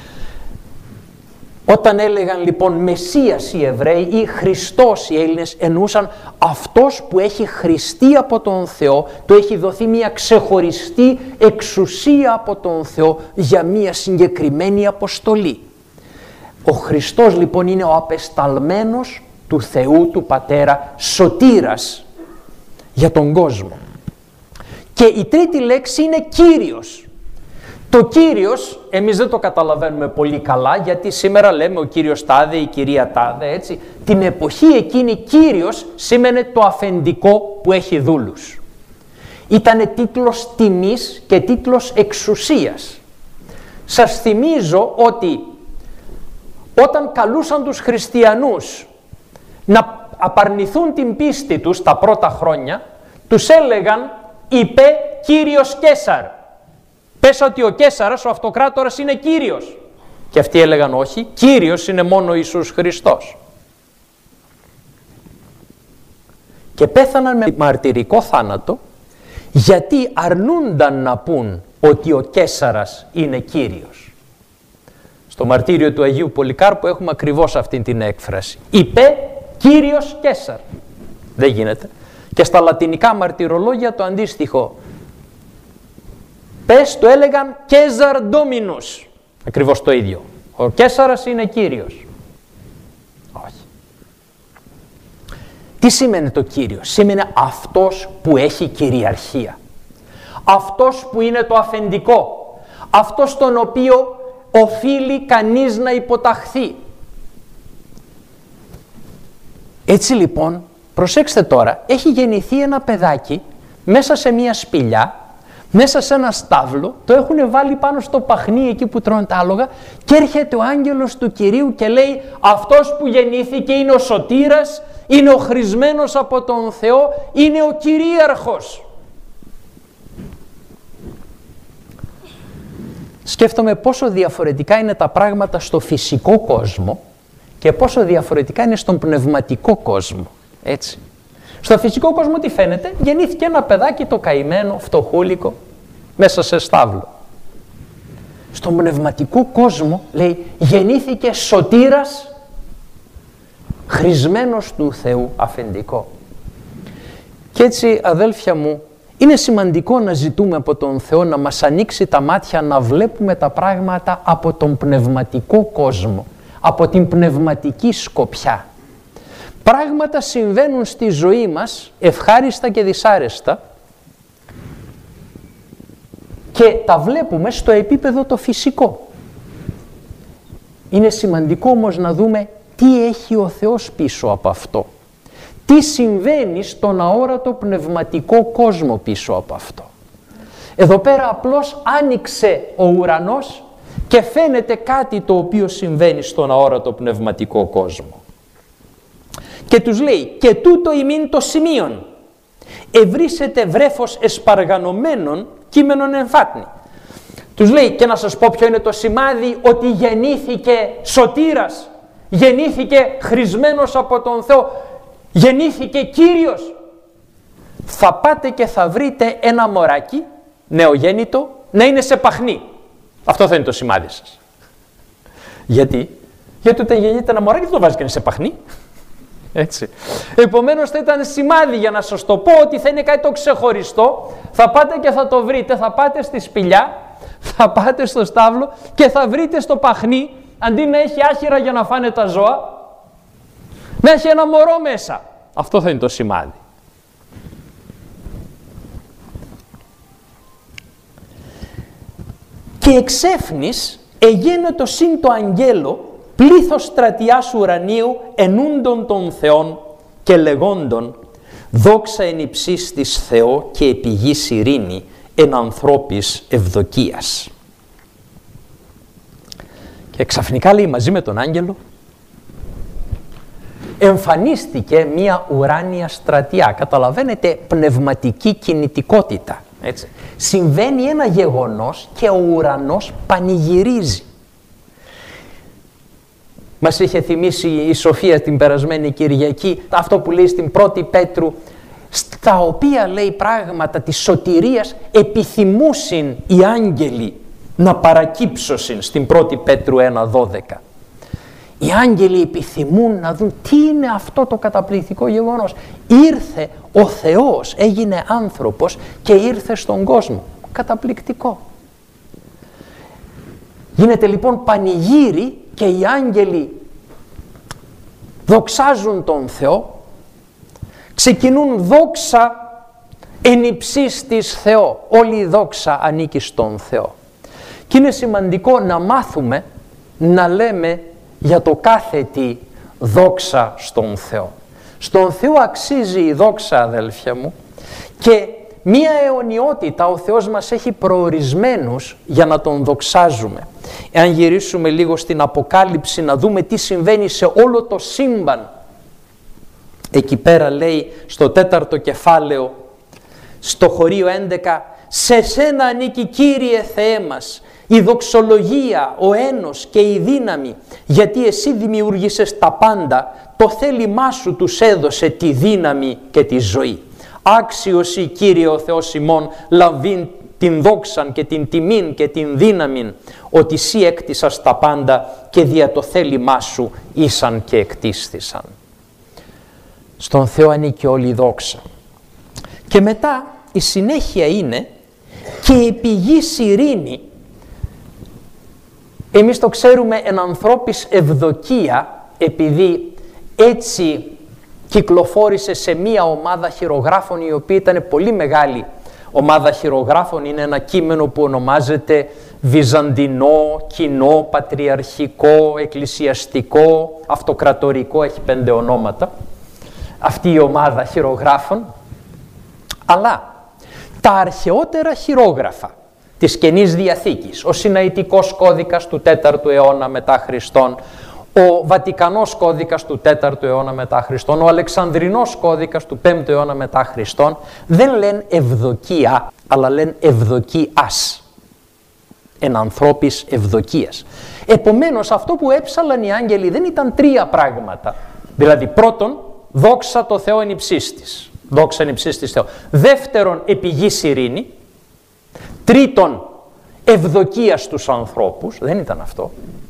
Όταν έλεγαν λοιπόν Μεσσίας οι Εβραίοι ή Χριστός οι Έλληνες, εννοούσαν αυτός που έχει χρηστεί από τον Θεό, του έχει δοθεί μια ξεχωριστή εξουσία από τον Θεό για μια συγκεκριμένη αποστολή. Ο Χριστός λοιπόν είναι ο απεσταλμένος του Θεού του Πατέρα, σωτήρας για τον κόσμο. Και η τρίτη λέξη είναι Κύριος. Το Κύριος, εμείς δεν το καταλαβαίνουμε πολύ καλά, γιατί σήμερα λέμε ο Κύριος τάδε, η κυρία τάδε, έτσι. Την εποχή εκείνη Κύριος σήμαινε το αφεντικό που έχει δούλους. Ήτανε τίτλος τιμής και τίτλος εξουσίας. Σας θυμίζω ότι όταν καλούσαν τους χριστιανούς να απαρνηθούν την πίστη τους τα πρώτα χρόνια, τους έλεγαν «Είπε Κύριος Καίσαρ». Πες ότι ο Καίσαρας, ο αυτοκράτορας, είναι Κύριος. Και αυτοί έλεγαν όχι, Κύριος είναι μόνο ο Ιησούς Χριστός. Και πέθαναν με μαρτυρικό θάνατο, γιατί αρνούνταν να πούν ότι ο Καίσαρας είναι Κύριος. Στο μαρτύριο του Αγίου Πολυκάρπου έχουμε ακριβώς αυτή την έκφραση. Είπε Κύριος Καίσαρ. Δεν γίνεται. Και στα λατινικά μαρτυρολόγια το αντίστοιχο. Πες το έλεγαν Καίζαρ Ντόμινους. Ακριβώς το ίδιο. Ο Καίσαρας είναι Κύριος. Όχι. Τι σημαίνει το Κύριος? Σημαίνει αυτός που έχει κυριαρχία. Αυτός που είναι το αφεντικό. Αυτός τον οποίο οφείλει κανείς να υποταχθεί. Έτσι λοιπόν, προσέξτε τώρα, έχει γεννηθεί ένα παιδάκι μέσα σε μια σπηλιά, μέσα σε ένα στάβλο, το έχουν βάλει πάνω στο παχνί εκεί που τρώνε τα άλογα και έρχεται ο άγγελος του Κυρίου και λέει αυτός που γεννήθηκε είναι ο σωτήρας, είναι ο χρησμένος από τον Θεό, είναι ο κυρίαρχος. Σκέφτομαι πόσο διαφορετικά είναι τα πράγματα στο φυσικό κόσμο και πόσο διαφορετικά είναι στον πνευματικό κόσμο. Έτσι. Στο φυσικό κόσμο τι φαίνεται? Γεννήθηκε ένα παιδάκι το καημένο, φτωχούλικο, μέσα σε στάβλο. Στον πνευματικό κόσμο λέει γεννήθηκε σωτήρας, χρησμένος του Θεού, αφεντικό. Και έτσι αδέλφια μου, είναι σημαντικό να ζητούμε από τον Θεό να μας ανοίξει τα μάτια να βλέπουμε τα πράγματα από τον πνευματικό κόσμο, από την πνευματική σκοπιά. Πράγματα συμβαίνουν στη ζωή μας, ευχάριστα και δυσάρεστα, και τα βλέπουμε στο επίπεδο το φυσικό. Είναι σημαντικό όμως να δούμε τι έχει ο Θεός πίσω από αυτό. Τι συμβαίνει στον αόρατο πνευματικό κόσμο πίσω από αυτό. Εδώ πέρα απλώς άνοιξε ο ουρανός και φαίνεται κάτι το οποίο συμβαίνει στον αόρατο πνευματικό κόσμο. Και τους λέει και τούτο ημίν το σημείον. Ευρύσετε βρέφος εσπαργανωμένων κείμενον εμφάτνη. Τους λέει και να σας πω ποιο είναι το σημάδι ότι γεννήθηκε σωτήρας, γεννήθηκε χρησμένος από τον Θεό, γεννήθηκε Κύριος. Θα πάτε και θα βρείτε ένα μωράκι νεογέννητο να είναι σε παχνί. Αυτό θα είναι το σημάδι σας. Γιατί όταν γεννείται ένα μωράκι δεν το βάζει και είναι σε παχνί. Έτσι. Επομένως θα ήταν σημάδι για να σας το πω ότι θα είναι κάτι το ξεχωριστό. Θα πάτε και θα το βρείτε, θα πάτε στη σπηλιά, θα πάτε στο στάβλο και θα βρείτε στο παχνί, αντί να έχει άχυρα για να φάνε τα ζώα, να έχει ένα μωρό μέσα. Αυτό θα είναι το σημάδι. Και εξέφνης εγένετο συν το αγγέλο πλήθος στρατιάς ουρανίου ενούντων των Θεών και λεγόντων δόξα εν υψής της Θεό και επί γης ειρήνη εν ανθρώπης ευδοκίας. Και ξαφνικά λέει μαζί με τον άγγελο εμφανίστηκε μια ουράνια στρατιά. Καταλαβαίνετε, πνευματική κινητικότητα. Έτσι. Συμβαίνει ένα γεγονός και ο ουρανός πανηγυρίζει. Μας είχε θυμίσει η Σοφία την περασμένη Κυριακή αυτό που λέει στην 1η Πέτρου, στα οποία λέει πράγματα της σωτηρίας επιθυμούσιν οι άγγελοι να παρακύψωσιν στην 1η Πέτρου 1:12. Οι άγγελοι επιθυμούν να δουν τι είναι αυτό το καταπληκτικό γεγονός. Ήρθε ο Θεός, έγινε άνθρωπος και ήρθε στον κόσμο. Καταπληκτικό. Γίνεται λοιπόν πανηγύρι και οι άγγελοι δοξάζουν τον Θεό, ξεκινούν δόξα εν υψής της Θεό. Όλη η δόξα ανήκει στον Θεό. Και είναι σημαντικό να μάθουμε να λέμε για το κάθε τι δόξα στον Θεό. Στον Θεό αξίζει η δόξα, αδέλφια μου, και μία αιωνιότητα ο Θεός μας έχει προορισμένους για να τον δοξάζουμε. Εάν γυρίσουμε λίγο στην Αποκάλυψη να δούμε τι συμβαίνει σε όλο το σύμπαν. Εκεί πέρα λέει στο 4ο κεφάλαιο, στο χωρίο 11, σε σένα ανήκει, Κύριε Θεέ μας, η δοξολογία, ο ένος και η δύναμη, γιατί εσύ δημιούργησες τα πάντα, το θέλημά σου τους έδωσε τη δύναμη και τη ζωή. Άξιος η Κύριε ο Θεός ημών, λαβήν την δόξαν και την τιμήν και την δύναμην, ότι εσύ έκτισας τα πάντα και δια το θέλημά σου ήσαν και εκτίσθησαν. Στον Θεό ανήκει όλη η δόξα. Και μετά η συνέχεια είναι και η πηγής ειρήνη. Εμείς το ξέρουμε εν ανθρώπης ευδοκία, επειδή έτσι κυκλοφόρησε σε μία ομάδα χειρογράφων, η οποία ήταν πολύ μεγάλη ομάδα χειρογράφων. Είναι ένα κείμενο που ονομάζεται βυζαντινό, κοινό, πατριαρχικό, εκκλησιαστικό, αυτοκρατορικό, έχει 5 ονόματα αυτή η ομάδα χειρογράφων. Αλλά τα αρχαιότερα χειρόγραφα της Καινής Διαθήκης, ο Συναητικός κώδικας του 4ου αιώνα μετά Χριστόν, ο Βατικανός κώδικας του 4ου αιώνα μετά Χριστόν, ο Αλεξανδρινός κώδικας του 5ου αιώνα μετά Χριστόν, δεν λένε ευδοκία, αλλά λένε ευδοκίας, εν ανθρώπης ευδοκίας. Επομένως, αυτό που έψαλαν οι άγγελοι δεν ήταν 3 πράγματα. Δηλαδή, πρώτον, δόξα το Θεό εν υψίστης. Δόξα εν υψίστης Θεό. Δεύτερον, επιγής ειρήνη. Τρίτον, ευδοκία στους ανθρώπους. Δεν ήταν αυτό.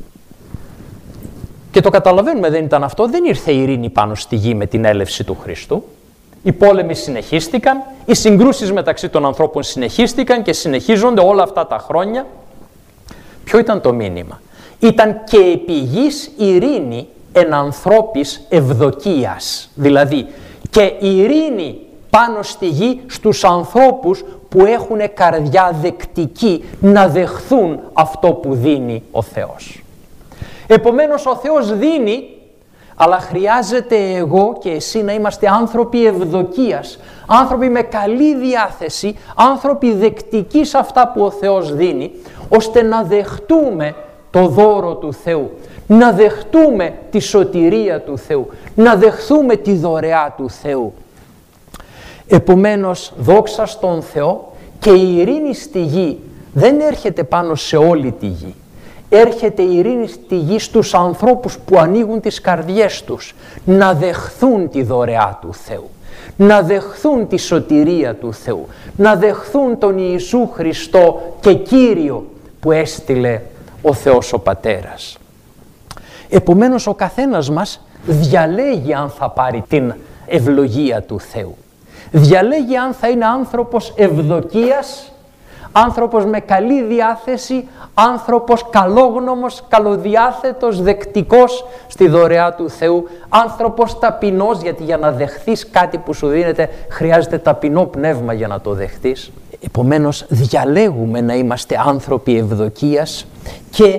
Και το καταλαβαίνουμε, δεν ήταν αυτό. Δεν ήρθε η ειρήνη πάνω στη γη με την έλευση του Χριστού. Οι πόλεμοι συνεχίστηκαν, οι συγκρούσεις μεταξύ των ανθρώπων συνεχίστηκαν και συνεχίζονται όλα αυτά τα χρόνια. Ποιο ήταν το μήνυμα? Ήταν και επιγής ειρήνη εν ανθρώπης ευδοκίας. Δηλαδή και ειρήνη πάνω στη γη στους ανθρώπους που έχουν καρδιά δεκτική να δεχθούν αυτό που δίνει ο Θεός. Επομένως ο Θεός δίνει, αλλά χρειάζεται εγώ και εσύ να είμαστε άνθρωποι ευδοκίας, άνθρωποι με καλή διάθεση, άνθρωποι δεκτικοί σε αυτά που ο Θεός δίνει, ώστε να δεχτούμε το δώρο του Θεού, να δεχτούμε τη σωτηρία του Θεού, να δεχθούμε τη δωρεά του Θεού. Επομένως, δόξα στον Θεό, και η ειρήνη στη γη δεν έρχεται πάνω σε όλη τη γη. Έρχεται η ειρήνη στη γη στους ανθρώπους που ανοίγουν τις καρδιές τους να δεχθούν τη δωρεά του Θεού, να δεχθούν τη σωτηρία του Θεού, να δεχθούν τον Ιησού Χριστό και Κύριο που έστειλε ο Θεός ο Πατέρας. Επομένως ο καθένας μας διαλέγει αν θα πάρει την ευλογία του Θεού. Διαλέγει αν θα είναι άνθρωπος ευδοκίας, άνθρωπος με καλή διάθεση, άνθρωπος καλόγνωμος, καλοδιάθετος, δεκτικός στη δωρεά του Θεού, άνθρωπος ταπεινός, γιατί για να δεχθείς κάτι που σου δίνεται χρειάζεται ταπεινό πνεύμα για να το δεχτείς. Επομένως διαλέγουμε να είμαστε άνθρωποι ευδοκίας και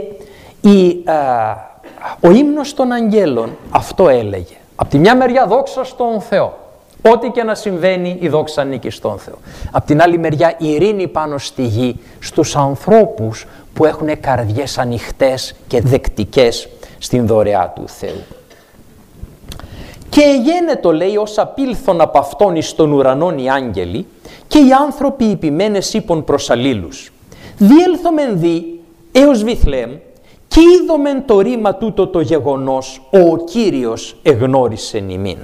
ο ύμνος των αγγέλων αυτό έλεγε. Απ' τη μια μεριά δόξα στον Θεό. Ό,τι και να συμβαίνει, η δόξα ανήκει στον Θεό. Απ' την άλλη μεριά, η ειρήνη πάνω στη γη στους ανθρώπους που έχουν καρδιές ανοιχτές και δεκτικές στην δωρεά του Θεού. Και γένετο, λέει, ως απήλθον από αυτόν εις των ουρανών οι άγγελοι και οι άνθρωποι υπημένες είπων προς αλλήλους. Διέλθομεν δι έως Βιθλεέμ και είδομεν το ρήμα τούτο το γεγονός, ο Κύριος εγνώρισεν ημίν.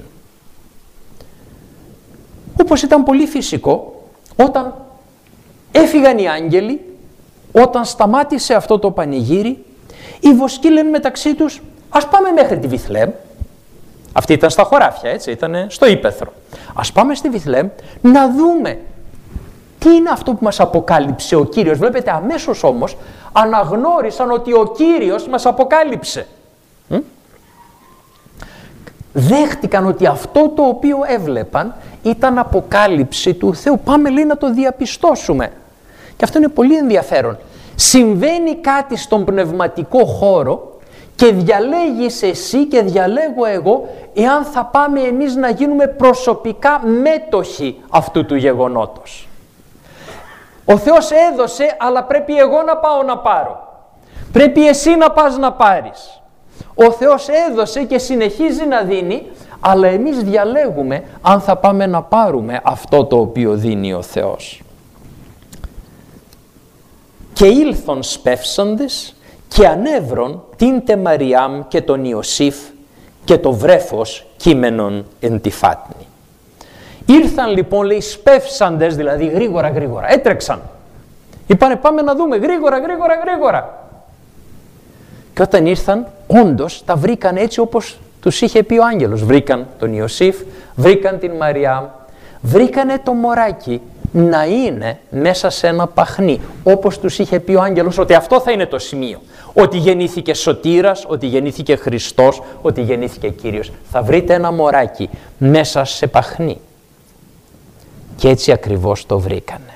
Όπως ήταν πολύ φυσικό, όταν έφυγαν οι άγγελοι, όταν σταμάτησε αυτό το πανηγύρι, οι βοσκοί λένε μεταξύ τους, ας πάμε μέχρι τη Βιθλεέμ. Αυτή ήταν στα χωράφια, έτσι, ήταν στο ύπαιθρο. Ας πάμε στη Βιθλεέμ να δούμε τι είναι αυτό που μας αποκάλυψε ο Κύριος. Βλέπετε, αμέσως όμως αναγνώρισαν ότι ο Κύριος μας αποκάλυψε. Δέχτηκαν ότι αυτό το οποίο έβλεπαν ήταν αποκάλυψη του Θεού. Πάμε, λέει, να το διαπιστώσουμε. Και αυτό είναι πολύ ενδιαφέρον. Συμβαίνει κάτι στον πνευματικό χώρο και διαλέγεις εσύ και διαλέγω εγώ εάν θα πάμε εμείς να γίνουμε προσωπικά μέτοχοι αυτού του γεγονότος. Ο Θεός έδωσε, αλλά πρέπει εγώ να πάω να πάρω. Πρέπει εσύ να πας να πάρεις. Ο Θεός έδωσε και συνεχίζει να δίνει, αλλά εμείς διαλέγουμε αν θα πάμε να πάρουμε αυτό το οποίο δίνει ο Θεός. και ήλθον σπεύσαντες και ανέβρον την τε Μαριάμ και τον Ιωσήφ και το βρέφος κείμενον εν τη φάτνη. Ήρθαν λοιπόν, λέει, σπεύσαντες, δηλαδή γρήγορα, έτρεξαν. Είπανε πάμε να δούμε, γρήγορα. Και όταν ήρθαν, όντως τα βρήκαν έτσι όπως τους είχε πει ο άγγελος. Βρήκαν τον Ιωσήφ, βρήκαν την Μαριάμ, βρήκανε το μωράκι να είναι μέσα σε ένα παχνί, όπως τους είχε πει ο άγγελος ότι αυτό θα είναι το σημείο. Ότι γεννήθηκε Σωτήρας, ότι γεννήθηκε Χριστός, ότι γεννήθηκε Κύριος. Θα βρείτε ένα μωράκι μέσα σε παχνί. Και έτσι ακριβώς το βρήκανε.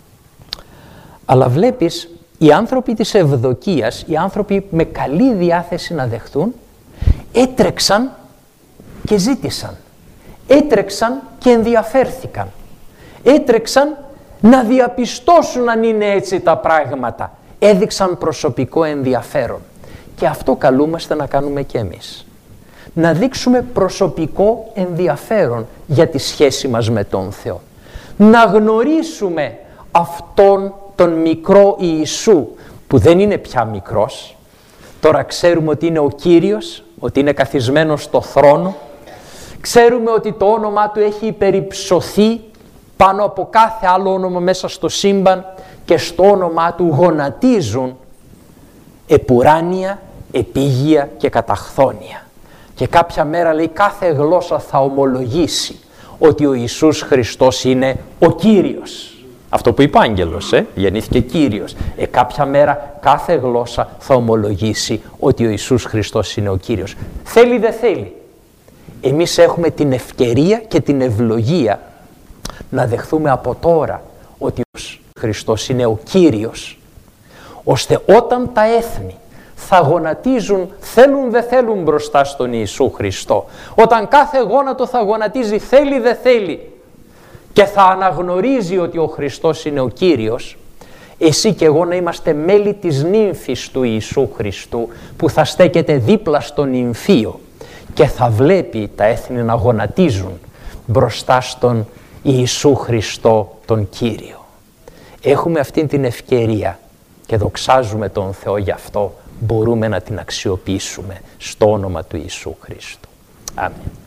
Αλλά βλέπεις, οι άνθρωποι της Ευδοκίας, οι άνθρωποι με καλή διάθεση να δεχτούν, έτρεξαν και ζήτησαν. Έτρεξαν και ενδιαφέρθηκαν. Έτρεξαν να διαπιστώσουν αν είναι έτσι τα πράγματα. Έδειξαν προσωπικό ενδιαφέρον. Και αυτό καλούμαστε να κάνουμε και εμείς. Να δείξουμε προσωπικό ενδιαφέρον για τη σχέση μας με τον Θεό. Να γνωρίσουμε αυτόν τον μικρό Ιησού, που δεν είναι πια μικρός. Τώρα ξέρουμε ότι είναι ο Κύριος, ότι είναι καθισμένος στο θρόνο. Ξέρουμε ότι το όνομά του έχει υπερυψωθεί πάνω από κάθε άλλο όνομα μέσα στο σύμπαν και στο όνομά του γονατίζουν επουράνια, επίγεια και καταχθόνια. Και κάποια μέρα, λέει, κάθε γλώσσα θα ομολογήσει ότι ο Ιησούς Χριστός είναι ο Κύριος. Αυτό που είπε ο άγγελος, γεννήθηκε Κύριος. Κάποια μέρα κάθε γλώσσα θα ομολογήσει ότι ο Ιησούς Χριστός είναι ο Κύριος. Θέλει δεν θέλει. Εμείς έχουμε την ευκαιρία και την ευλογία να δεχθούμε από τώρα ότι ο Ιησούς Χριστός είναι ο Κύριος, ώστε όταν τα έθνη θα γονατίζουν, θέλουν δεν θέλουν μπροστά στον Ιησού Χριστό, όταν κάθε γόνατο θα γονατίζει θέλει δεν θέλει και θα αναγνωρίζει ότι ο Χριστός είναι ο Κύριος, εσύ και εγώ να είμαστε μέλη της νύμφης του Ιησού Χριστού, που θα στέκεται δίπλα στον νυμφίο και θα βλέπει τα έθνη να γονατίζουν μπροστά στον Ιησού Χριστό τον Κύριο. Έχουμε αυτή την ευκαιρία και δοξάζουμε τον Θεό γι' αυτό. Μπορούμε να την αξιοποιήσουμε στο όνομα του Ιησού Χριστού. Αμήν.